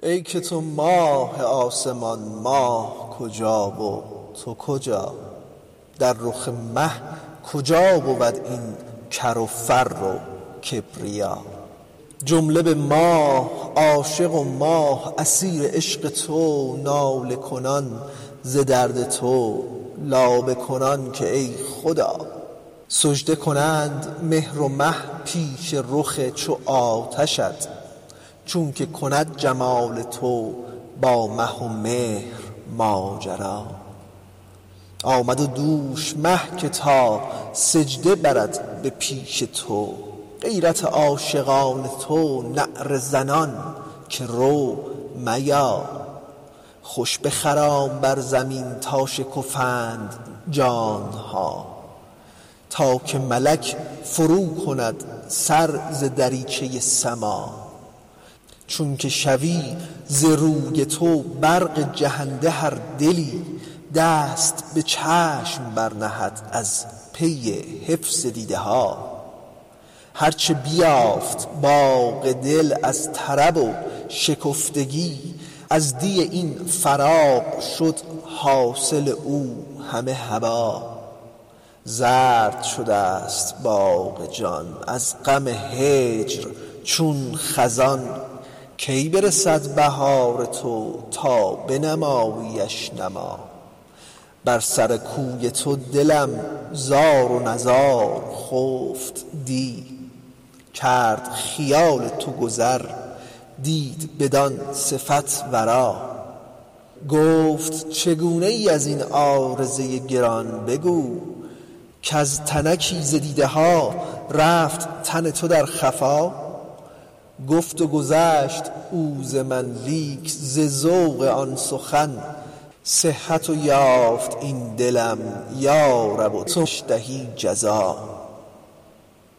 ای که تو ماه آسمان، ماه کجا و تو کجا؟ در رخ مه کجا بود این کر و فر و کبریا؟ جمله به ماه عاشق و ماه اسیر عشق تو، ناله کنان ز درد تو، لابه کنان که ای خدا. سجده کنند مهر و مه پیش رخ چو آتشت، چون که کند جمال تو با مه و مهر ماجرا. آمد و دوش مه که تا سجده برد به پیش تو، غیرت عاشقان تو نعره زنان که رو میا. خوش بخرام بر زمین تا شکفند جان ها، تا که ملک فرو کند سر ز دریچه سما. چون که شوی ز روی تو برق جهنده هر دلی، دست به چشم برنهد از پی حفظ دیده ها. هرچه بیافت باغ دل از طرب و شکفتگی، از دی این فراق شد حاصل او همه هبا. زرد شده است باغ جان از غم هجر چون خزان، کی برسد بهار تو تا بنماییش نما. بر سر کوی تو دلم زار و نزار خفت دی، کرد خیال تو گذر دید بدان صفت ورا. گفت چگونه ای از این عارضه گران بگو، کز تنکی ز دیده ها رفت تن تو در خفا. گفت و گذشت او ز من لیک ز ذوق آن سخن، صحت و یافت این دلم یا رب و توش دهی جزا.